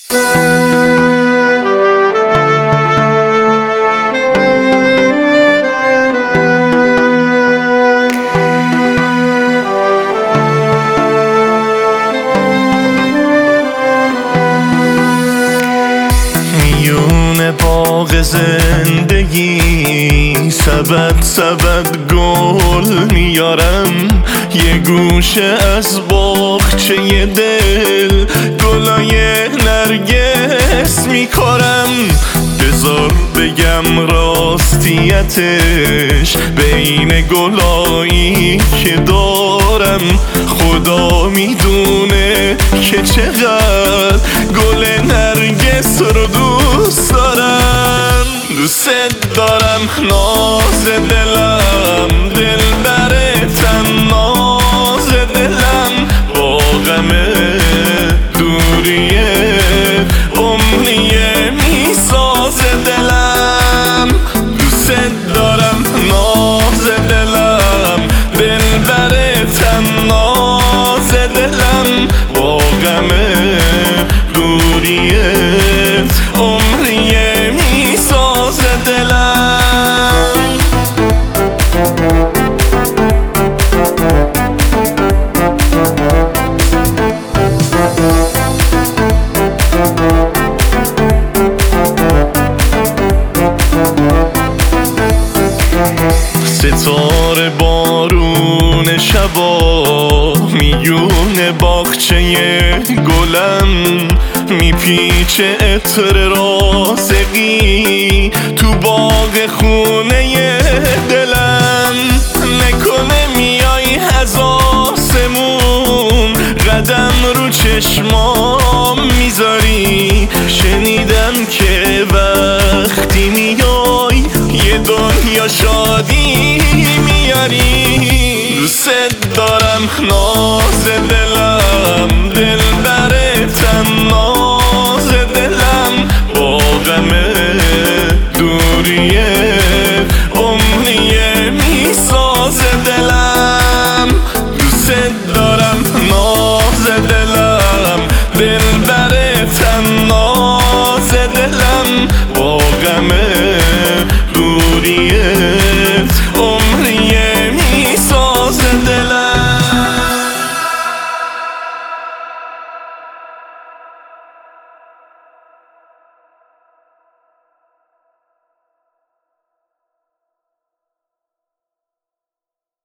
میون باغ زندگی سبد گل میارم، یه گوشه از باغچه دل گلای نرگس میکارم. بذار بگم راستیتش، بین گلایی که دارم خدا میدونه که چقدر گل نرگس رو دوست دارم. دوست دارم ناز دلم، دل برتم ناز دلم، با غم دوریه عمریه میساز دلم. دوست دارم ناز دلم، دل برتم ناز دلم، با غم دوریه عمریه میساز دلم. ستاره بارون شبا میونه باغچه گلم، میپیچه عطر راسقی تو باغ خونه دلم. نکنه میای از آسمون قدم رو چشمام میذاری، شنیدم که وقتی میای یه دنیا شادی میاری. دوست دارم ناز